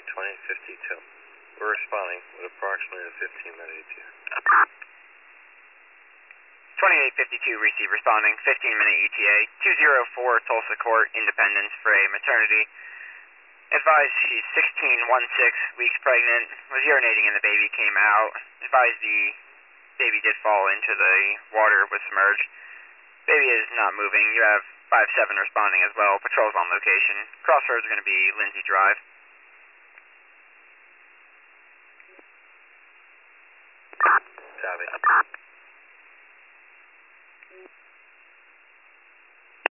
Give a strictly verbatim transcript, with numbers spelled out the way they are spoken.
twenty fifty-two. We're responding with approximately a fifteen minute E T A. twenty-eight fifty-two, receive responding, fifteen minute E T A, two oh four Tulsa Court, Independence, for a maternity. Advised she's sixteen, one six weeks pregnant, was urinating and the baby came out. Advised the baby did fall into the water, was submerged. Baby is not moving. You have five seven responding as well. Patrol's on location. Crossroads are going to be Lindsay Drive. Copy.